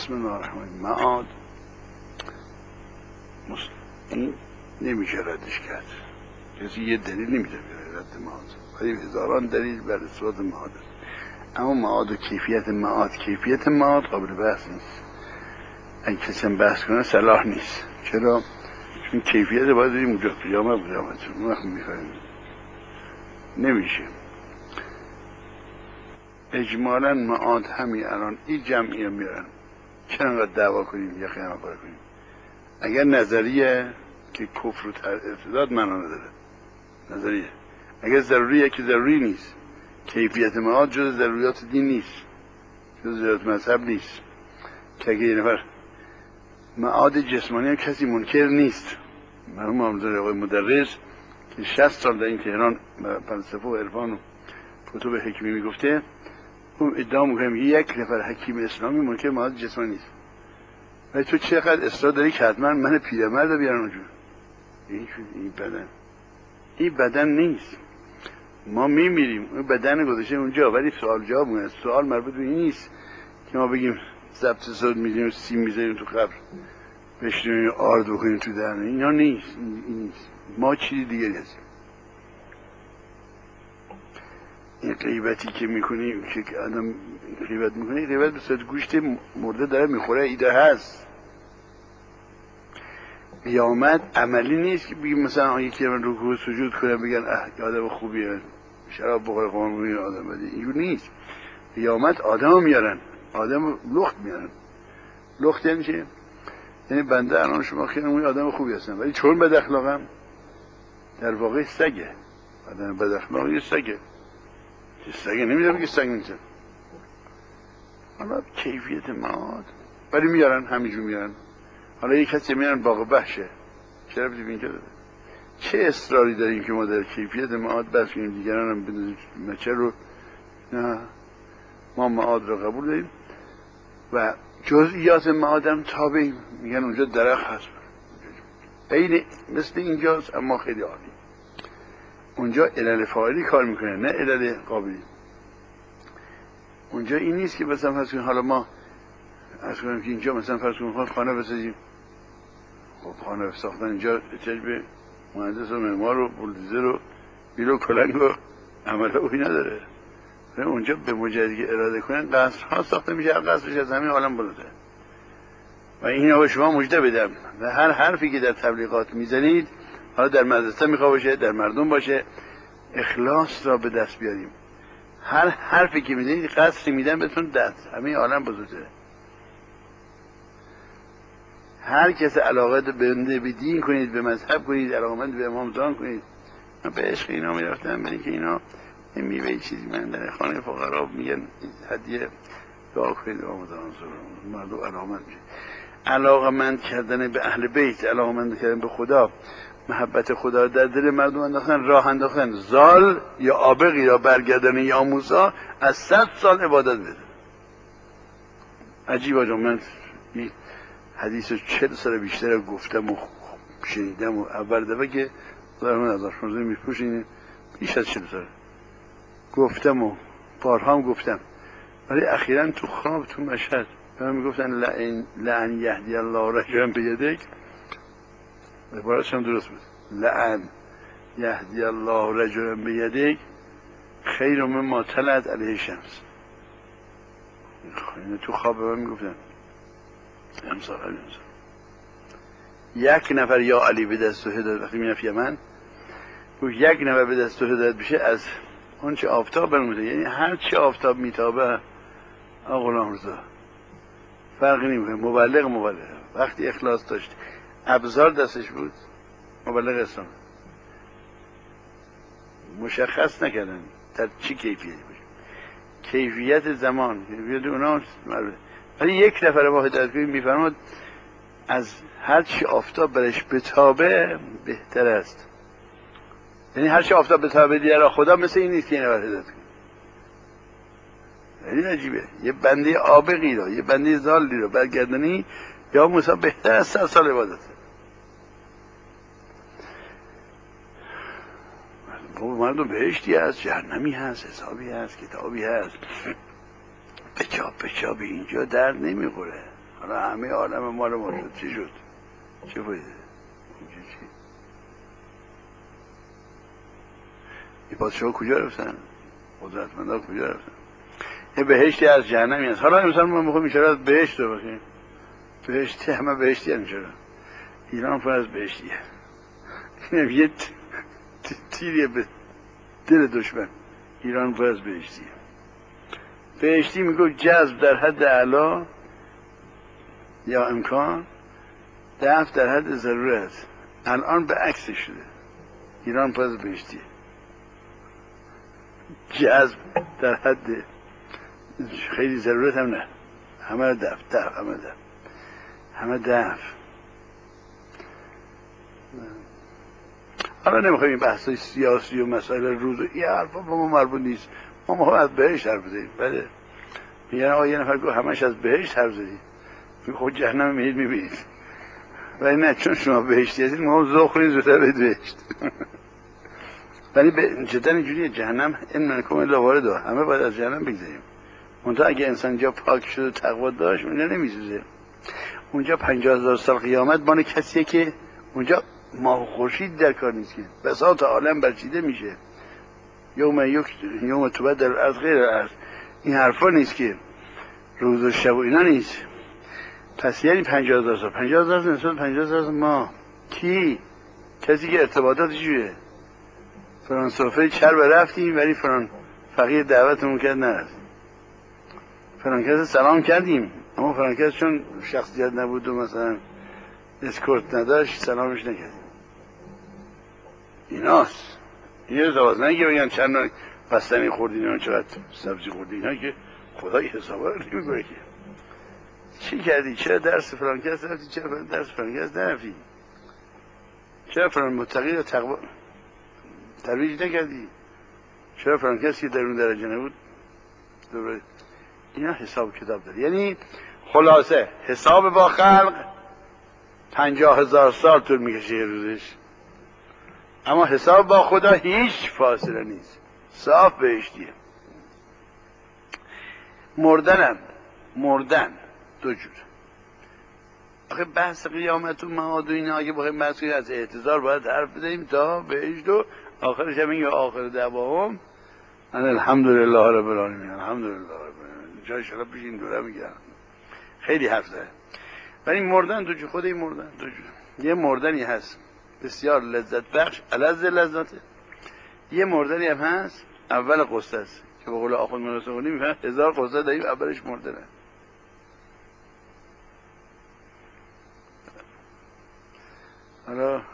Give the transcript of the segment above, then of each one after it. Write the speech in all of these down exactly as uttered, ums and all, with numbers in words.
بسم الله الرحمن الرحیم. معاد این نمیشه ردش کرد، کسی یه دلیل نمیده برای رد معاد، ولی هزاران دلیل برای اثبات معاد است. اما معاد و کیفیت معاد کیفیت معاد قابل بحث نیست. اگه کسی هم بحث کنه صلاح نیست. چرا؟ چون کیفیت باید داریم اونجا قیامت قیامت اون وقت میخوایم نمیشه. اجمالا معاد همین الان این جمعی هم میرن، چرا انقدر دعوا کنیم یا قیامت پاره کنیم؟ اگر نظریه که کفر و ارتداد معنا نداره، نظریه اگر ضروریه که ضروری نیست. کیفیت معاد جز ضروریات دین نیست، جز ضروریات مذهب نیست. که اگه یه نفر معاد جسمانی هم کسی منکر نیست. مرحوم محمد آقای مدرس که شصت سال در این تهران فلسفه و عرفان و کتب حکمی میگفته، اون ادعا میکنه یک نفر حکیم اسلامی منکر معاد جسمانی نیست. ولی تو چقدر اصرار داری که حتما من پیرمرد رو بیارن اونجا؟ این بدن این بدن نیست. ما میمیریم، اون بدن گذاشته اونجا، ولی سوال جواب مونه. سوال مربوط به این نیست که ما بگیم ضبط صوت میزنیم سیم میزنیم تو قبر بشنیم آرد بکنیم تو دهنه. اینا نیست. این نیست. ما چیزی دیگری هستیم. این غیبتی که میکنی که آدم غیبت میکنه، غیبت به صورت گوشت مرده داره میخوره، ایده هست. قیامت عملی نیست که بگیم مثلا یکی من رکوع سجود کنه بگن اه آدم خوبیه، شراب بخوره خمر بگن آدم بدی. اینجور نیست. قیامت آدم میارن، آدم لخت میارن. لخت یعنی چه؟ یعنی بنده الان شما خیلی موی آدم خوبی هستن، ولی چون بد اخلاقم در واقع سگه. آدم بد اخلاق یه سگه. یه سگه نمیده بگه سگ نیست. حالا کیفیت معاد ولی میارن، همینجور میارن. حالا یک کسی میارن باغ بحشه، چرا بدیم اینجا داده؟ چه اصراری داریم که ما در کیفیت معاد بحث کنیم، دیگران هم بدونیم مچه رو؟ نه، ما معاد رو قبول داریم و جزئیات معاد هم تابعیم. میگن اونجا درخت هست، عین مثل اینجاست اما خیلی عالی. اونجا علل فاعلی کار میکنه نه علل قابلی. اونجا این نیست که مثلا فرض کنیم حالا ما از کنیم که اینجا مثلا فرض کنیم خانه بسازیم. خب خانه ساختن اینجا احتیاج به مهندس و معمار و بولدوزر و بیل و کلنگ و عمله اوی نداره. اونجا به مجردی که اراده کنن قصرها ساخته میشه، قصرش از همین عالم بلده. و این به شما مژده بدم و هر حرفی که در تبلیغات میزنید، حالا در مدرسه میخواد باشه، در مردم باشه، اخلاص را به دست بیاریم. هر حرفی که میزنید قصری میدن بهتون دست، همین عالم بزرگه. هر کس علاقه بنده به دین کنید، به مذهب کنید، علاقمند به امام زمان کنید. من به عشق اینا میرفتم، برای که اینا میوه چیزی من در خانه فقرا میگن هدیه دعا کنید امام زمان مردم علاقمند میشه. علاقمند کردن به اهل بیت، علاقمند کردن به خدا، محبت خدا در دل مردم انداختن، راه انداختن. زال یا عابقی یا برگردن یا موسی از صد سال عبادت بده. عجیب آجا، من این حدیث چل سال بیشتر گفتم و شنیدم و اول دفعه که در من از آشمازه میپوشینه بیش از چل سال گفتم و بارها هم گفتم، ولی اخیراً تو خواب تو مشهد به من میگفتن لعن لعن یهدی الله رجلا بیدک. عبارتش هم درست بود. لعن یهدی الله رجلا بیدک خیر مما طلعت علیه شمس. تو خواب به من میگفتن امسال امسال یک نفر یا علی به دست و هدایت وقتی میرفت یمن، یک نفر به دست و هدایت بشه از اون چه آفتاب برموده، یعنی هر چه آفتاب میتابه آقا غلام رضا فرقی نمیکنه. مبلغ مبلغ وقتی اخلاص داشت، ابزار دستش بود، مبلغ اسلام. مشخص نکردن در چی کیفیتی باشه، کیفیت زمان، کیفیت اونا مربوطه. ولی یک نفر با هدایت کنید میفرماد از هر چی آفتاب برش بتابه بهتر است. یعنی هر چی آفتاب بتابه دیگر خدا مثل این نیست که این نفر هدایت کنید. یعنی عجیبه، یه بنده عابقی را، یه بنده ضالی را برگردانی یا موسی بهتر از صد سال عبادت. مردم بهشتی هست، جهنمی هست، حسابی هست، کتابی هست. بچاب بچاب اینجا درد نمیخوره. حالا همه عالم مال ما شد، چی شد؟ چه فایده؟ چی؟ این پادشاه کجا رفتن؟ قدرتمندا کجا رفتن؟ یه بهشتی از جهنمی هست. حالا مثلا ما میخوایم میشه از بهشت رو بخیم، بهشتی همه بهشتی هم چرا؟ ایران پر از بهشتیه. اینم یه تیریه به دل دشمن. ایران پر از بهشتیه. بهشتی میگو جذب در حد اعلا یا امکان، دفع در حد ضرورت. الان به عکس شده. ایران پر از بهشتیه. جذب در حد خیلی ضرورت هم نه، همه دفع دفع همه دفع همه دفع. حالا نمیخوایم این بحثای سیاسی و مسائل روز و این حرفا با ما مربوط نیست. ما میخوایم از بهشت حرف بزنیم. بله میگن آقا یه نفر گفت همش از بهشت حرف زدید، خود جهنم میید میبینید. ولی نه، چون شما بهشتی هستید ما هم ذوق کنید زودتر به بهشت. ولی جدا اینجوریه، جهنم ان منکم الا واردها، همه باید از جهنم بگذریم. منتها اگه انسان جا پاک شد و تقوا داشت اونجا نمیسوزه. اونجا پنجاه هزار سال قیامت مال کسیه که اونجا ماه و خورشید در کار نیست که بساط عالم برچیده میشه. یوم یک یوم تبدل الارض غیر الارض، این حرفا نیست که روز و شب و اینا نیست. پس یعنی پنجاه هزار سال پنجاه هزار سال نسبت پنجاه هزار سال ماه کی؟ کسی که ارتباطاتش چیه؟ فلان صفحه چرب رفتیم ولی فلان فقیه دعوتمون کرد نرفت. فلان کس سلام کردیم اما فلان کس چون شخصیت نبود و مثلا اسکورت نداشت سلامش نکردیم. ایناست. این ارتباط نه که بگن چند نوع بستنی خوردین و چقدر سبزی خوردین، اینا که خدای حسابا رو نمی‌کنه که چی کردی، چرا درس فلان کس رفتی، چرا درس فلان کس نرفتی، چرا فلان متقی رو تقوا ترویج نکردی، چرا فلان کسی در اون درجه نبود. دوباره اینا حساب کتاب داره. یعنی خلاصه حساب با خلق پنجاه هزار سال طول میکشه یه روزش، اما حساب با خدا هیچ فاصله نیست، صاف بهشتیه. مردنم مردن دو جور. آخه بحث قیامت و معاد و اینا اگه بخوایم بحث کنیم از اعتذار باید حرف بزنیم تا بهشت و آخرش هم این آخر دعواهم ان الحمدلله رب العالمین، الحمدلله رب العالمین. جای شراب پیش این دوره میگن خیلی حرف زده. ولی مردن دو جور. خود این مردن دو جور. یه مردنی هست بسیار لذت بخش الذ لذاته، یه مردنی هم هست اول قصه است که به قول آخوند مناسبانی میفهم هزار قصه داریم اولش مردنه. حالا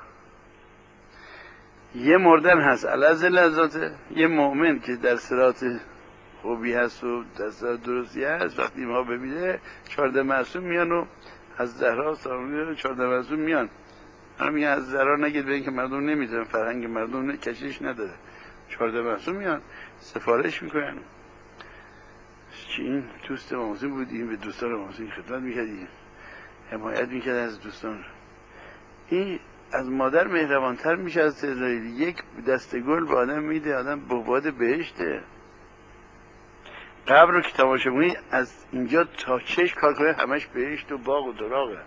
یه مردن هست الذ لذاته، یه مؤمن که در صراط خوبی هست و در صراط درستی هست وقتی ما ببینه چهارده معصوم میان و از زهرا سامی چهارده معصوم میان. حالا میگن از زهرا نگید به این که مردم نمیدونن، فرهنگ مردم کشش نداره. چهارده معصوم میان سفارش میکنن. چی این دوست ماموزین بودیم به دوستان ماموزین خدمت میکردیم، حمایت میکرد از دوستان. این از مادر مهربانتر میشه از اسرائیل. یک دسته گل به آدم میده، آدم بغباد بهشته. قبر رو که تماشا کنی از اینجا تا چش کار کنه همش بهشت و باغ و دراغه.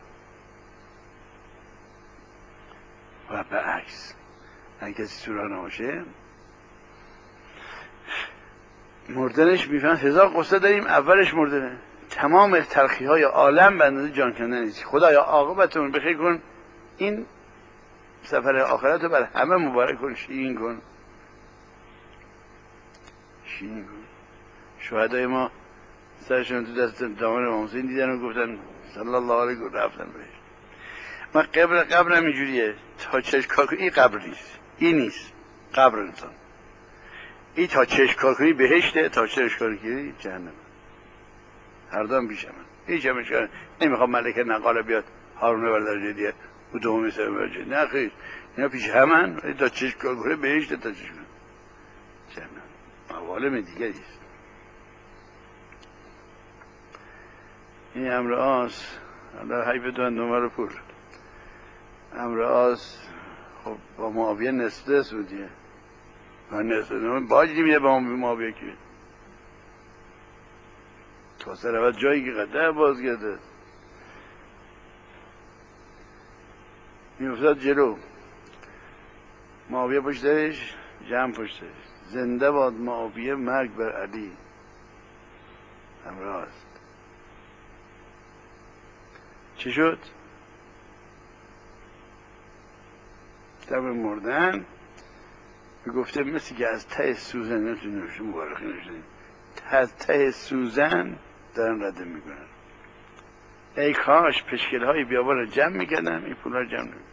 و به عکس اگه کسی سورا نباشه مردنش میفهم هزار قصه داریم اولش مردنه. تمام تلخی های عالم به اندازه جان کندن نیست. خدایا عاقبتمون بخیر کن، این سفر آخرت رو بر همه مبارک کن، شیرین کن شیرین کن. شهدای ما سرشون تو دست دامن امام حسین دیدن و گفتن صلی الله علیه و رفتن بهش. ما قبر قبرم اینجوریه تا چشم کار کنی. این قبر نیست، این نیست قبر انسان. این تا چشم کار کنی بهشته، تا چشم کار کنی جهنم. هر دو هم پیش من هیچ همش کار نمیخوام ملکه نقاله بیاد هارونه بر درجه دیگه او دومی سومی درجه، نه خیر اینا پیش همن. تا چشم کار کنی بهشته، تا چشم جهنم. عوالم دیگری است. این امر آس حالا حیف دوان دومه رو پر امر آس خب با معاویه نصف دست بودیه و نصف دست باجی میده با معاویه که تا سر اول جایی که قدر باز کرده میافتاد جلو، معاویه پشتش، جمع پشتش. زنده باد معاویه، مرگ بر علی. همراه است. چی شد؟ دم مردن گفته مثل که از ته سوزن، نمیتونی نوشته مبارخی نوشته، از ته سوزن دارن رده میکنن. ای کاش پشکل های بیابان رو جمع میکردن، این پول ها جمع نمیکردن.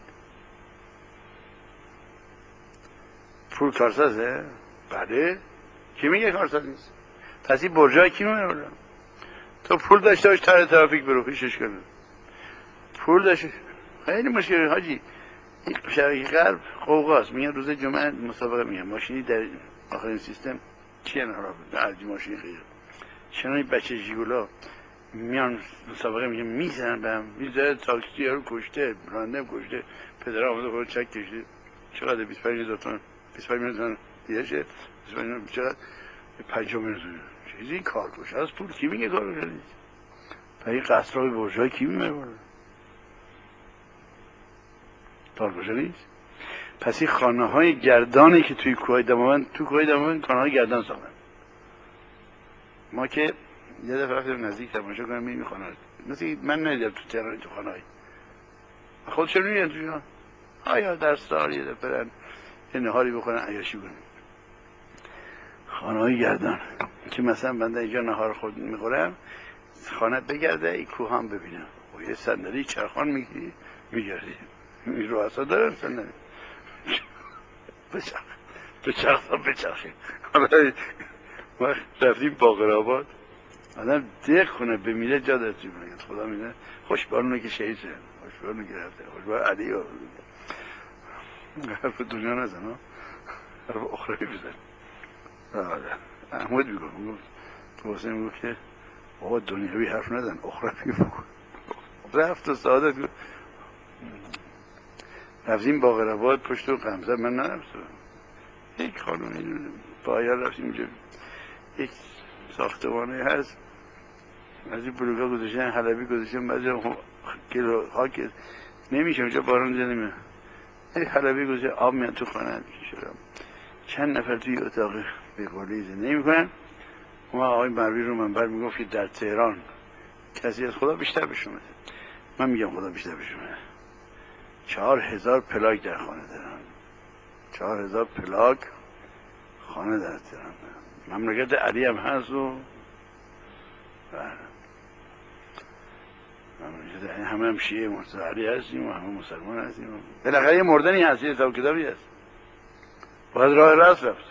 پول کارسازه؟ بله. کی میگه کارساز نیست؟ پس این برجای کی میمونه بردن؟ تو پول داشته باش تر ترافیک برو، پیشش کنه. پول داشته خیلی مشکلی حاجی. این شبکه غرب قوقاست. میگن روز جمعه مسابقه، میگن ماشینی در آخرین سیستم چیه نهارا بود عرضی ماشینی خیلی چنانی بچه جیگولا میان مسابقه، میگن میزنن به هم، میزنن تاکسی ها رو کشته، راننده کشته، پدر آمده خود چک کشته. چقدر؟ بیست و پنج هزار تومن، بیست و پنج میلیون دیگه شه، بیست و پنج چقدر؟ پنجاه میلیون. چیزی این کارکش از پول کی میگه کارکش نیست؟ تا این قصرهای برجای کی میمونه؟ کارکش نیست. پس این خانه های گردانی که توی کوه دماوند، تو کوه دماوند خانه های گردان ساختن. ما که یه دفعه رفتیم نزدیک تماشا کنم این خانه ها، مثل من ندیدم تو تهران تو خانه های خودشون میگن توی آیا در سال یه دفعه برن یه نهاری بخورن عیاشی کنن. خانه های گردان که مثلا بنده اینجا نهار خود میخورم، خانه بگرده این کوه هم ببینم و یه صندلی چرخان میگیری میگردی، این رؤسا دارن صندلی بچرخ بچرخ تا بچرخیم. حالا ما رفتیم باقرآباد، آدم دق کنه بمیره جا دستی کنه، خدا میده خوشبارونه که شهید شد، خوشبارونه که رفته، خوشبار علی ها. حرف دنیا نزن ها، حرف اخروی بزن. آره احمد میگم واسه میگو که بابا دنیاوی حرف نزن، اخروی بگو. رفت و سعادت گفت رفتیم باقرآباد پشت و غمزه، من نرفتم. یک خانم باید رفتیم اینجا، یک ساختمانه هست از این بلوکا گذاشتن، حلبی گذاشتن، بعضی کیلو خاک نمیشه اونجا باران زده میاد، یک حلبی گذاشتن آب میاد تو خانه شدم. چند نفر توی اتاق به قولی زندگی میکنن. اون آقای مروی رو منبر میگفت که در تهران کسی از خدا بیشتر بشومه. من میگم خدا بیشتر بشومه. چهار هزار پلاک در خانه دارن، چهار هزار پلاک خانه در تهران. مملکت علی هم هست و همه هم شیعه مستعلی هستیم و همه مسلمان هستیم. بالاخره یه مردنی هست، یه حساب کتابی هست، باید راه راست رفت.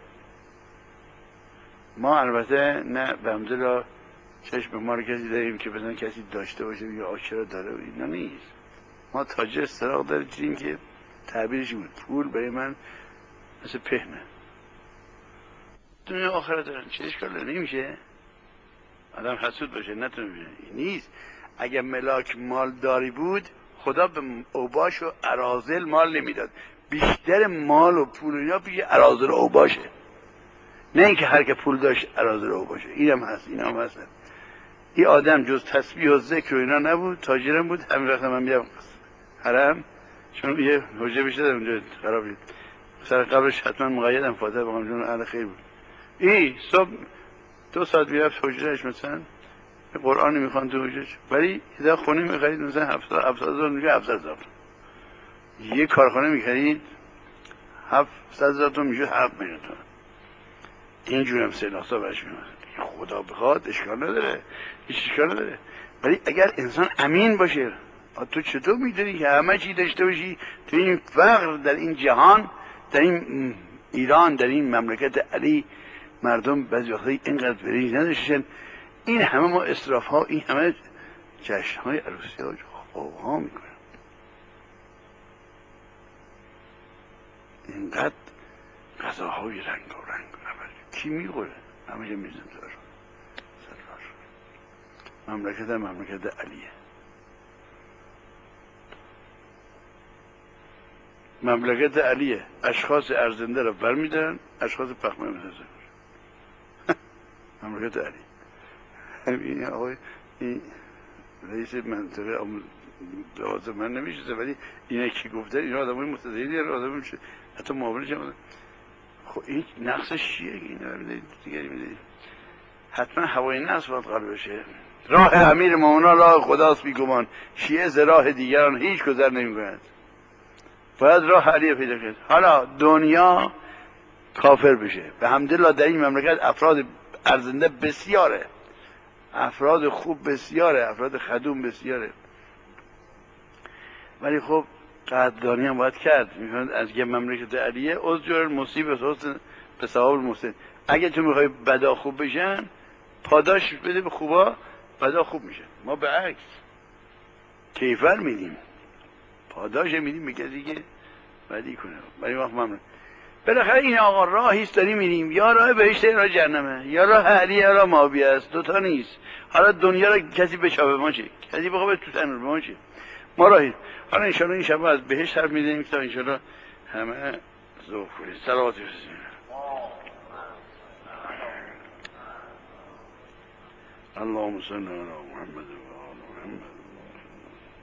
ما البته نه به همدلله چشم ما رو کسی داریم که بزن کسی داشته باشه یا آشرا داره و اینا نیست. ما تاجر سراغ داریم که تعبیرش بود پول برای من مثل پهنه، دنیا آخرت دارن چه اشکال داره؟ نمیشه آدم حسود باشه نتونه ببینه نیست. اگه ملاک مال داری بود خدا به اوباش و اراذل مال نمیداد، بیشتر مال و پول اینا پیش اراذل و اوباشه، نه اینکه هر که پول داشت اراذل و اوباشه. اینم هست اینم هست. این آدم جز تسبیح و ذکر و اینا نبود، تاجرم بود. همین وقت من میام حرم، چون یه حجه بشه دارم اونجا خراب بود، سر قبرش حتما مقیدم فاتحه بخونم چون اهل خیر بود. این صبح دو ساعت میرفت حجرش، مثلا قرآن میخوان تو حجرش، ولی اذا خونه میخرید مثلا هفتاد هزار میشه هفتصد هزار یه کارخانه میخرید هفتصد هزار تومان میشه هفت میلیون تومان. اینجور هم سه برش میمونه. خدا بخواد اشکال نداره، هیچ اشکال نداره. ولی اگر انسان امین باشه، تو چطور میدونی که همه چی داشته باشی تو این فقر در این جهان، در این ایران، در این مملکت علی مردم بعضی وقتا اینقدر برنج نداشتن، این همه ما اسراف ها، این همه جشن های عروسی ها خواه میکنن، اینقدر غذاهای رنگ و رنگ کی میخوره؟ همه جا میزن دار سرفار. مملکت مملکت علیه، مملکت علیه. اشخاص ارزنده را برمیدارن، اشخاص پخمه میدازن. مملکت علی. این آقای این رئیس منطقه لازم من نمیشه، ولی اینه که گفته این آدمای متدینی آدم میشه حتی معاملش هم. خب این نقصش چیه که اینا رو دیگری میدید؟ حتما هوای نفس باید قلب بشه. راه امیر مومنان راه خداست بیگمان، شیعه ز راه دیگران هیچ گذر نمی‌کند. باید راه علی پیدا کرد. حالا دنیا کافر بشه، به حمدالله در این مملکت افراد ارزنده بسیاره، افراد خوب بسیاره، افراد خدوم بسیاره، ولی خب قدردانی هم باید کرد. میفهمید از یه مملکت علیه عذر مصیبت حسن به ثواب المحسن. اگه تو میخوای بدا خوب بشن پاداش بده به خوبا، بدا خوب میشه. ما به عکس کیفر میدیم، پاداش میدیم به کسی که بدی کنه. ولی وقت ممنون. بالاخره این آقا راهیست داریم میریم، یا راه بهشت یا راه جهنمه، یا راه علی یا راه مابی است، دوتا نیست. حالا دنیا رو کسی بچاپه ما چه، کسی بخواه تو تنور به ما چه، ما راهی. حالا انشاءالله این شب از بهشت حرف میزنیم تا انشاءالله همه ذوق کنید. صلوات بفرستید. اللهم صل علی محمد و آل محمد.